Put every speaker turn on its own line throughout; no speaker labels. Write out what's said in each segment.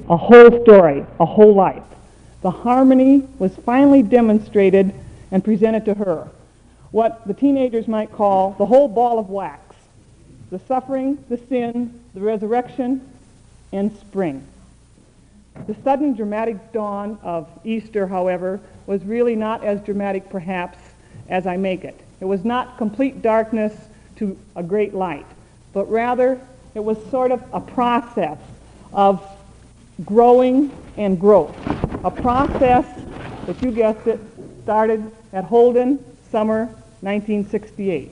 a whole story, a whole life. The harmony was finally demonstrated and presented to her, what the teenagers might call the whole ball of wax: the suffering, the sin, the resurrection, and spring. The sudden dramatic dawn of Easter, however, was really not as dramatic perhaps as I make it. It was not complete darkness to a great light, but rather it was sort of a process of growing and growth. A process that, you guessed it, started at Holden, summer 1968.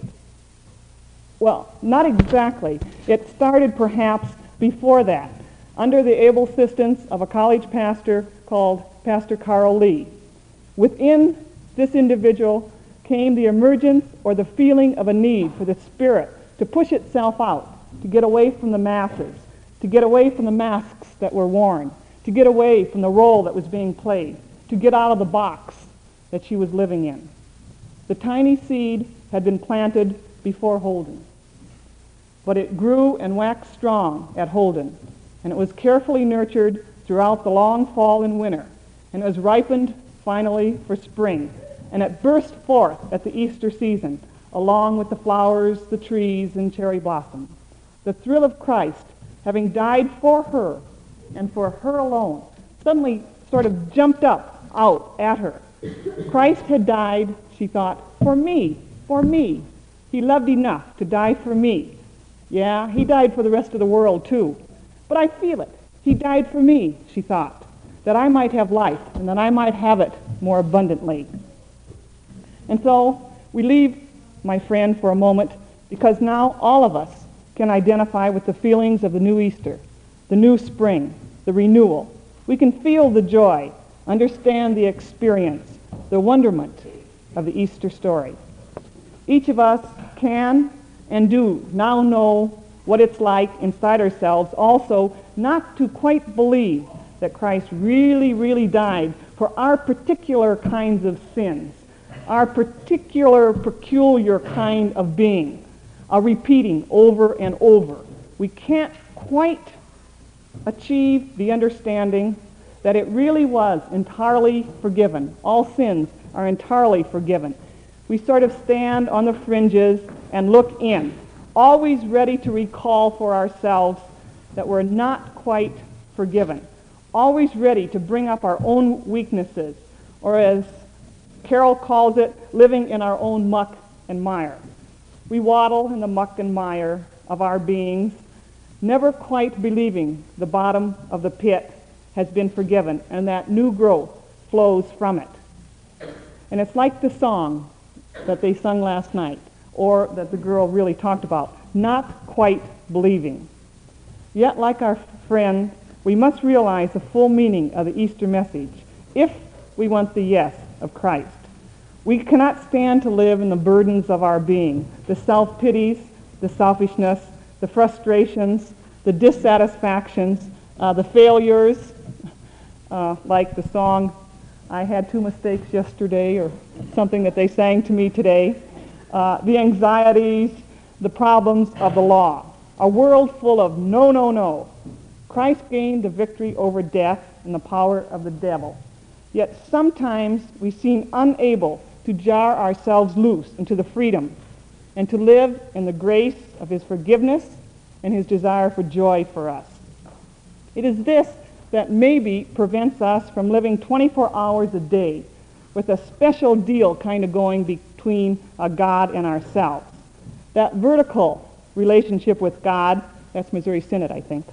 Well, not exactly. It started perhaps before that, under the able assistance of a college pastor called Pastor Carl Lee. Within this individual came the emergence or the feeling of a need for the Spirit to push itself out, to get away from the masses, to get away from the masks that were worn, to get away from the role that was being played, to get out of the box that she was living in. The tiny seed had been planted before Holden, but it grew and waxed strong at Holden, and it was carefully nurtured throughout the long fall and winter, and it was ripened finally for spring, and it burst forth at the Easter season, along with the flowers, the trees, and cherry blossoms. The thrill of Christ, having died for her and for her alone, suddenly sort of jumped up out at her. Christ had died, she thought, for me, for me. He loved enough to die for me. Yeah, he died for the rest of the world too. But I feel it. He died for me, she thought, that I might have life and that I might have it more abundantly. And so we leave my friend for a moment, because now all of us can identify with the feelings of the new Easter, the new spring, the renewal. We can feel the joy, understand the experience, the wonderment of the Easter story. Each of us can and do now know what it's like inside ourselves also not to quite believe that Christ really, really died for our particular kinds of sins, our particular peculiar kind of being, a repeating over and over. We can't quite achieve the understanding that it really was entirely forgiven. All sins are entirely forgiven. We sort of stand on the fringes and look in, always ready to recall for ourselves that we're not quite forgiven, always ready to bring up our own weaknesses, or as Carol calls it, living in our own muck and mire. We waddle in the muck and mire of our beings, never quite believing the bottom of the pit has been forgiven and that new growth flows from it. And it's like the song that they sung last night, or that the girl really talked about, not quite believing. Yet, like our friend, we must realize the full meaning of the Easter message if we want the yes of Christ. We cannot stand to live in the burdens of our being, the self-pities, the selfishness, the frustrations, the dissatisfactions, the failures, like the song, I had 2 mistakes yesterday, or something that they sang to me today, the anxieties, the problems of the law. A world full of no, no, no. Christ gained the victory over death and the power of the devil. Yet sometimes we seem unable to jar ourselves loose into the freedom and to live in the grace of his forgiveness and his desire for joy for us. It is this that maybe prevents us from living 24 hours a day with a special deal kind of going between God and ourselves. That vertical relationship with God, that's Missouri Synod, I think,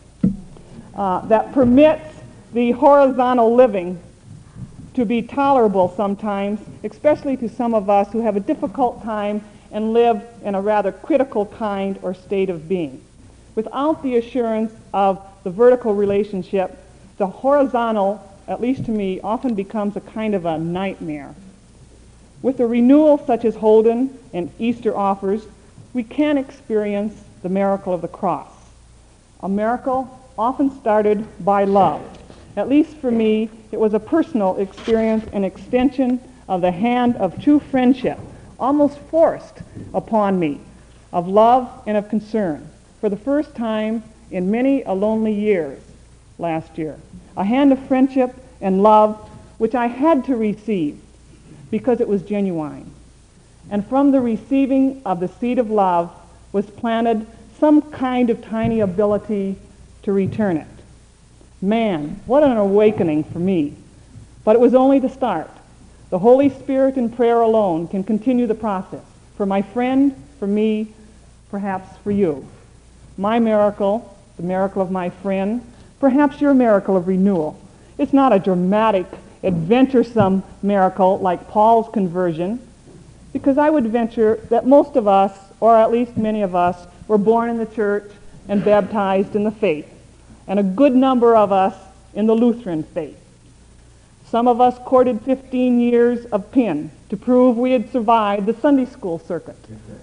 that permits the horizontal living to be tolerable sometimes, especially to some of us who have a difficult time and live in a rather critical kind or state of being. Without the assurance of the vertical relationship, the horizontal, at least to me, often becomes a kind of a nightmare. With a renewal such as Holden and Easter offers, we can experience the miracle of the cross. A miracle often started by love. At least for me, it was a personal experience, an extension of the hand of true friendship, almost forced upon me, of love and of concern. For the first time in many a lonely years last year, a hand of friendship and love which I had to receive because it was genuine. And from the receiving of the seed of love was planted some kind of tiny ability to return it. Man, what an awakening for me. But it was only the start. The Holy Spirit and prayer alone can continue the process. For my friend, for me, perhaps for you. My miracle, the miracle of my friend, perhaps your miracle of renewal. It's not a dramatic, adventuresome miracle like Paul's conversion, because I would venture that most of us, or at least many of us, were born in the church and baptized in the faith, and a good number of us in the Lutheran faith. Some of us courted 15 years of pin to prove we had survived the Sunday school circuit.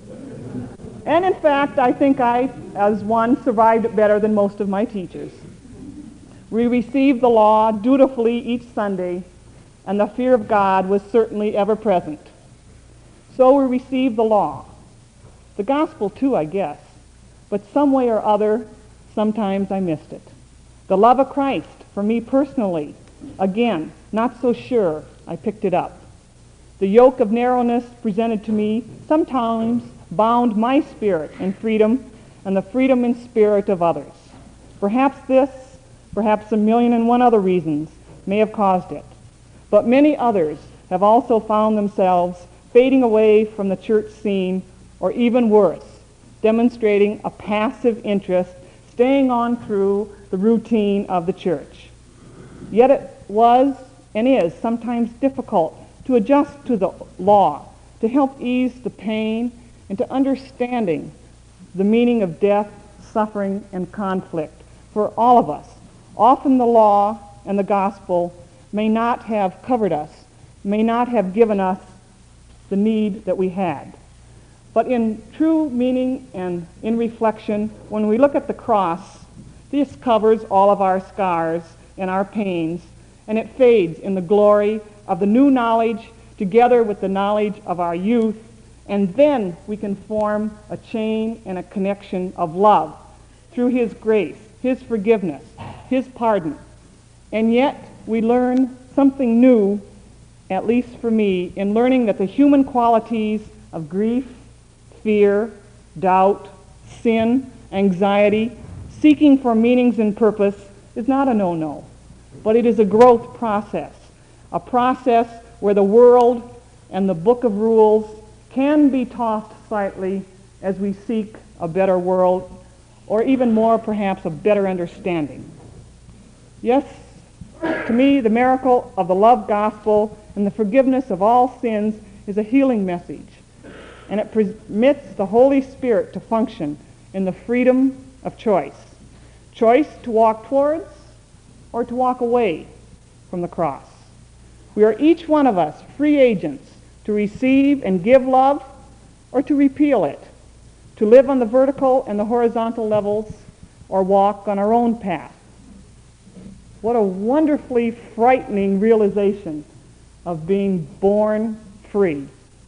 And in fact, I think I, as one, survived it better than most of my teachers. We received the law dutifully each Sunday, and the fear of God was certainly ever present. So we received the law. The gospel too, I guess. But some way or other, sometimes I missed it. The love of Christ, for me personally, again, not so sure I picked it up. The yoke of narrowness presented to me sometimes bound my spirit in freedom and the freedom in spirit of others. Perhaps this, perhaps 1,000,001 other reasons may have caused it. But many others have also found themselves fading away from the church scene, or even worse, demonstrating a passive interest, staying on through the routine of the church. Yet it was and is sometimes difficult to adjust to the law, to help ease the pain, and to understanding the meaning of death, suffering, and conflict for all of us. Often the law and the gospel may not have covered us, may not have given us the need that we had. But in true meaning and in reflection, when we look at the cross, this covers all of our scars and our pains, and it fades in the glory of the new knowledge together with the knowledge of our youth, and then we can form a chain and a connection of love through His grace, His forgiveness, His pardon. And yet we learn something new, at least for me, in learning that the human qualities of grief, fear, doubt, sin, anxiety, seeking for meanings and purpose is not a no-no, but it is a growth process, a process where the world and the book of rules can be tossed slightly as we seek a better world, or even more, perhaps, a better understanding. Yes, to me, the miracle of the love gospel and the forgiveness of all sins is a healing message, and it permits the Holy Spirit to function in the freedom of choice. Choice to walk towards or to walk away from the cross. We are each one of us free agents to receive and give love or to repeal it, to live on the vertical and the horizontal levels or walk on our own path. What a wonderfully frightening realization of being born free.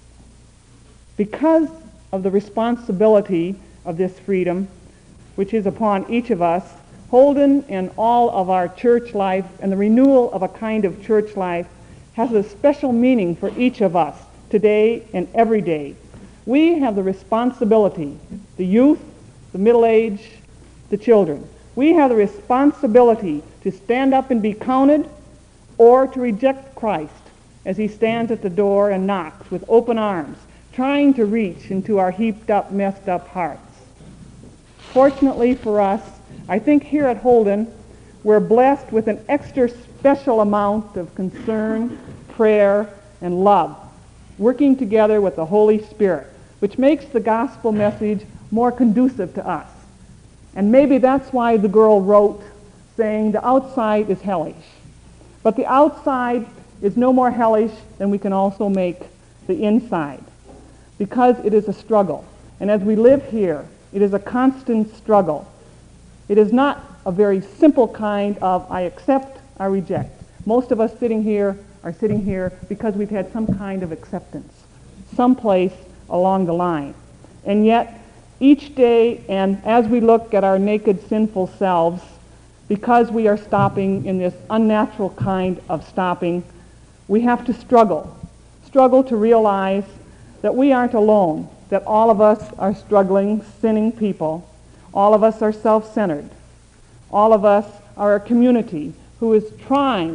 Because of the responsibility of this freedom, which is upon each of us, Holden and all of our church life and the renewal of a kind of church life has a special meaning for each of us today and every day. We have the responsibility, the youth, the middle-aged, the children. We have the responsibility to stand up and be counted or to reject Christ as He stands at the door and knocks with open arms, trying to reach into our heaped up, messed up hearts. Fortunately for us, I think here at Holden, we're blessed with an extra special amount of concern, prayer, and love, working together with the Holy Spirit, which makes the gospel message more conducive to us. And maybe that's why the girl wrote, saying the outside is hellish. But the outside is no more hellish than we can also make the inside, because it is a struggle. And as we live here, it is a constant struggle. It is not a very simple kind of I accept, I reject. Most of us sitting here are sitting here because we've had some kind of acceptance, someplace along the line. And yet, each day, and as we look at our naked, sinful selves, because we are stopping in this unnatural kind of stopping, we have to struggle to realize that we aren't alone, that all of us are struggling, sinning people. All of us are self-centered. All of us are a community who is trying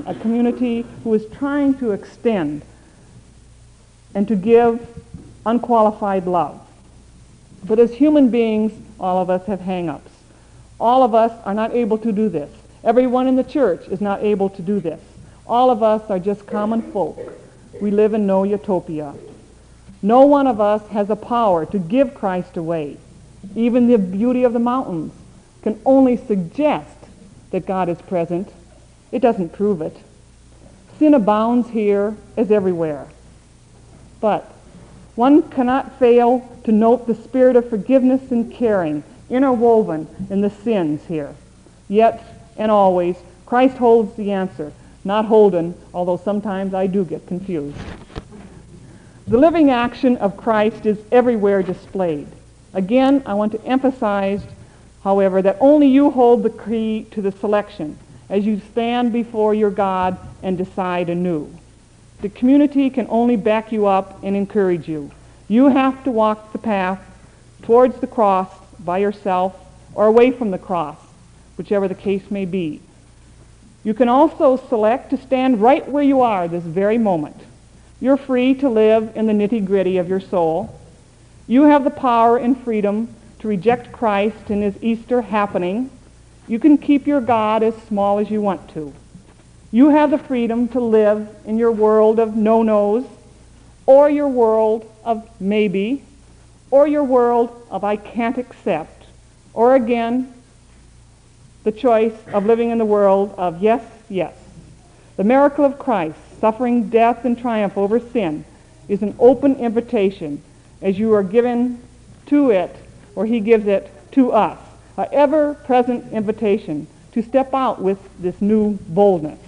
to extend and to give unqualified love. But as human beings, all of us have hang-ups. All of us are not able to do this. Everyone in the church is not able to do this. All of us are just common folk. We live in no utopia. No one of us has a power to give Christ away. Even the beauty of the mountains can only suggest that God is present. It doesn't prove it. Sin abounds here as everywhere. But one cannot fail to note the spirit of forgiveness and caring interwoven in the sins here. Yet and always, Christ holds the answer, not Holden, although sometimes I do get confused. The living action of Christ is everywhere displayed. Again, I want to emphasize, however, that only you hold the key to the selection as you stand before your God and decide anew. The community can only back you up and encourage you. You have to walk the path towards the cross by yourself or away from the cross, whichever the case may be. You can also select to stand right where you are this very moment. You're free to live in the nitty-gritty of your soul. You have the power and freedom to reject Christ in his Easter happening. You can keep your God as small as you want to. You have the freedom to live in your world of no-nos, or your world of maybe, or your world of I can't accept, or again, the choice of living in the world of yes, yes. The miracle of Christ, suffering death and triumph over sin, is an open invitation as you are given to it, or he gives it to us, an ever-present invitation to step out with this new boldness.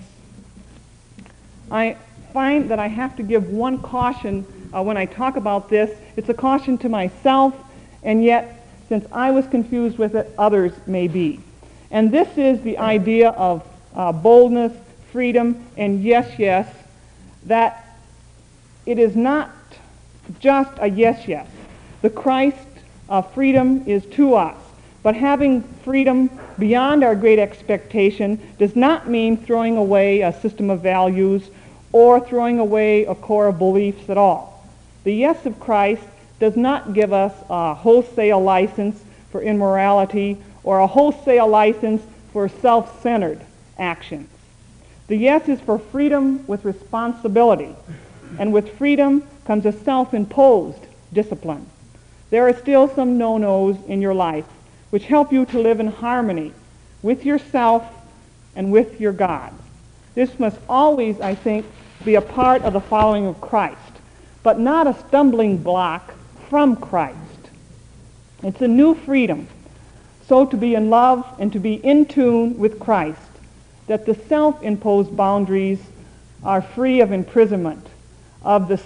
I find that I have to give one caution when I talk about this. It's a caution to myself, and yet, since I was confused with it, others may be. And this is the idea of boldness, freedom, and yes, yes, that it is not just a yes, yes. The Christ of freedom is to us. But having freedom beyond our great expectation does not mean throwing away a system of values or throwing away a core of beliefs at all. The yes of Christ does not give us a wholesale license for immorality or a wholesale license for self-centered actions. The yes is for freedom with responsibility, and with freedom comes a self-imposed discipline. There are still some no-nos in your life which help you to live in harmony with yourself and with your God. This must always, I think, be a part of the following of Christ, but not a stumbling block from Christ. It's a new freedom, so to be in love and to be in tune with Christ, that the self-imposed boundaries are free of imprisonment, of the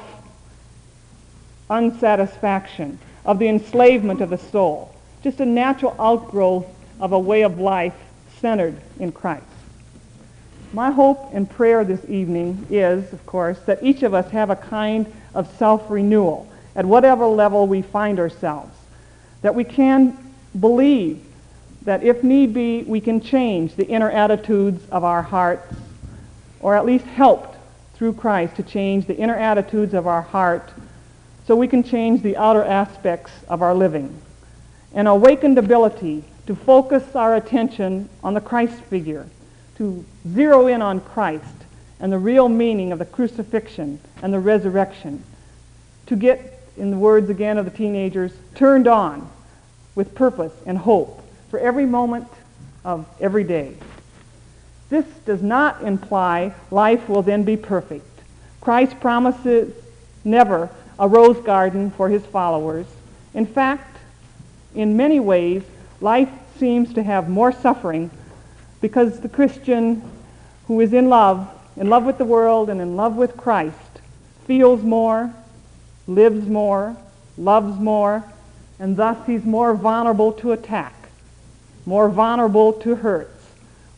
self-unsatisfaction, of the enslavement of the soul. Just a natural outgrowth of a way of life centered in Christ. My hope and prayer this evening is, of course, that each of us have a kind of self-renewal at whatever level we find ourselves, that we can believe that if need be, we can change the inner attitudes of our hearts, or at least helped through Christ to change the inner attitudes of our heart so we can change the outer aspects of our living. An awakened ability to focus our attention on the Christ figure, to zero in on Christ and the real meaning of the crucifixion and the resurrection, to get, in the words again of the teenagers, turned on with purpose and hope for every moment of every day. This does not imply life will then be perfect. Christ promises never a rose garden for his followers. In fact, in many ways, life seems to have more suffering because the Christian who is in love with the world and in love with Christ, feels more, lives more, loves more, and thus he's more vulnerable to attack, more vulnerable to hurts,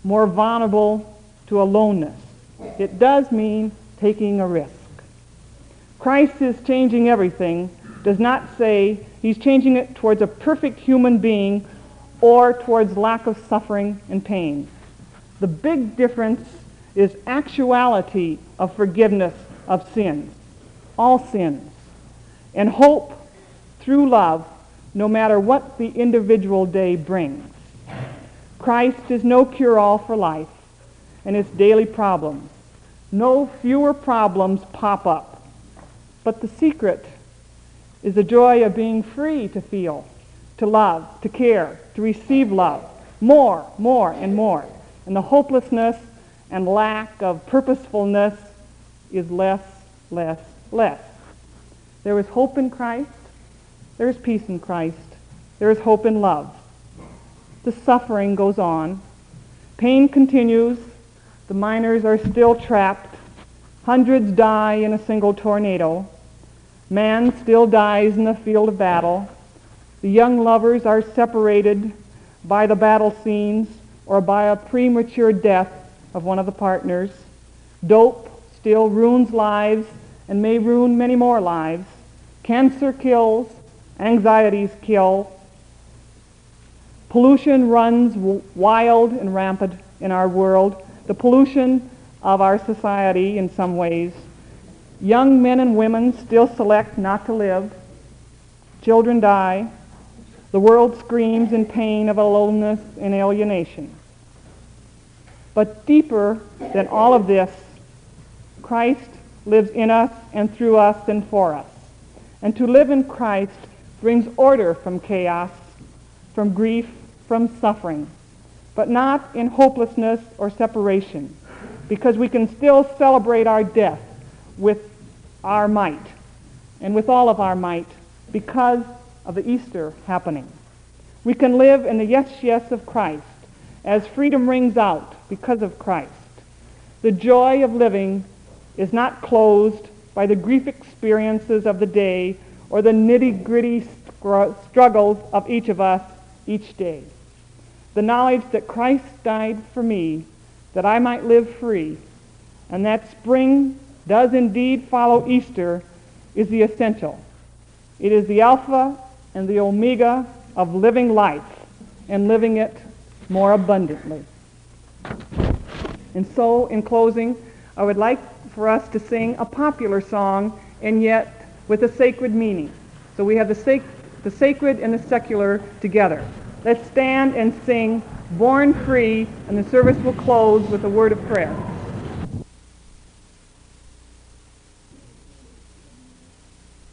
more vulnerable to aloneness. It does mean taking a risk. Christ is changing everything does not say he's changing it towards a perfect human being or towards lack of suffering and pain. The big difference is actuality of forgiveness of sins, all sins, and hope through love, no matter what the individual day brings. Christ is no cure-all for life and its daily problems. No fewer problems pop up. But the secret is the joy of being free to feel, to love, to care, to receive love, more, and more. And the hopelessness and lack of purposefulness is less. There is hope in Christ. There is peace in Christ. There is hope in love. The suffering goes on. Pain continues. The miners are still trapped. Hundreds die in a single tornado. Man still dies in the field of battle. The young lovers are separated by the battle scenes or by a premature death of one of the partners. Dope still ruins lives and may ruin many more lives. Cancer kills. Anxieties kill. Pollution runs wild and rampant in our world. The pollution of our society in some ways. Young men and women still select not to live. Children die. The world screams in pain of aloneness and alienation. But deeper than all of this, Christ lives in us and through us and for us. And to live in Christ brings order from chaos, from grief, from suffering, but not in hopelessness or separation, because we can still celebrate our death with our might and with all of our might because of the Easter happening. We can live in the yes of Christ as freedom rings out because of Christ. The joy of living is not closed by the grief experiences of the day or the nitty-gritty struggles of each of us each day. The knowledge that Christ died for me, that I might live free, and that spring does indeed follow Easter, is the essential. It is the Alpha and the Omega of living life and living it more abundantly. And so, in closing, I would like for us to sing a popular song, and yet with a sacred meaning. So we have the sacred and the secular together. Let's stand and sing Born Free, and the service will close with a word of prayer.